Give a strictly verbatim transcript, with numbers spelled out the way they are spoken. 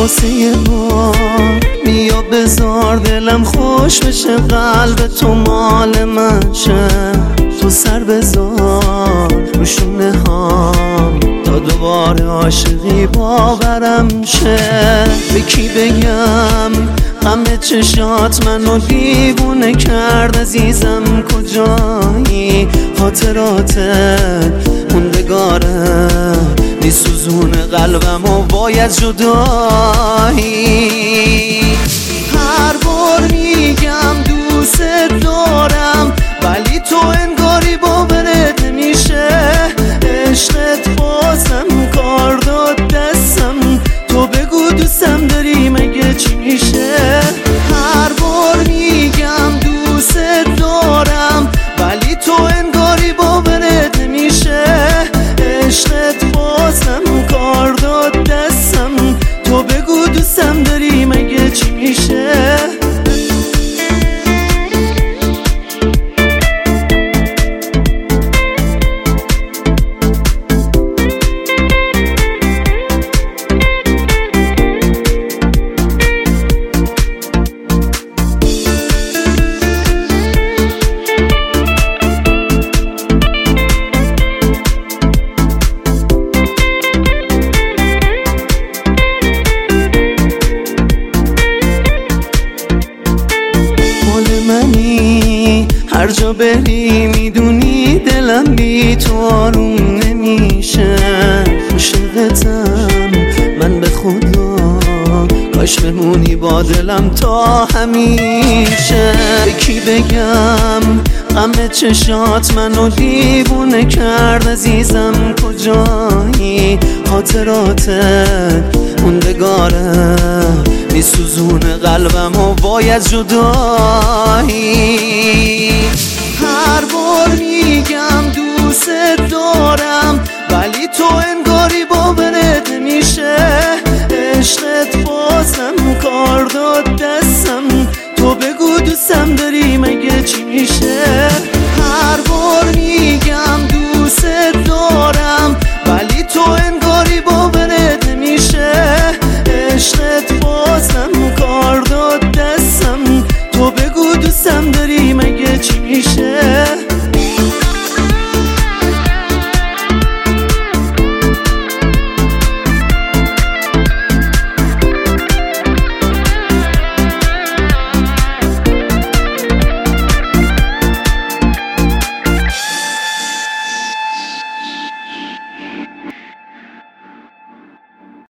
واسه ما بیا بذار دلم خوش بشه، قلب تو مال من شه، تو سر بذار رو شونه هام تا دوباره عاشقی باورم شه. به کی بگم غم چشات منو دیوونه کرد، عزیزم کجایی؟ خاطراتت موندگاره میسوزونه قلبم و باید جدایی. هر بار میگم دوست دارم ولی تو انگاری باورت نمیشه، عشقت بازم کار داد دستم، تو بگو دوستم داری مگه چی میشه؟ هر بار میگم دوست دارم ولی تو انگاری باورت نمیشه، عشقت بازم کار داد دستم، تو بگو دوستم داری مگه چی میشه؟ هر جا بری میدونی دلم بی تو آروم نمیشه، عاشقتم من به خدا، کاش بمونی با دلم تا همیشه. به کی بگم غم چشات منو دیوونه کرد، عزیزم کجایی؟ خاطراتت موندگاره میسوزونه قلبم و باید جدایی. هر بار میگم دوست دارم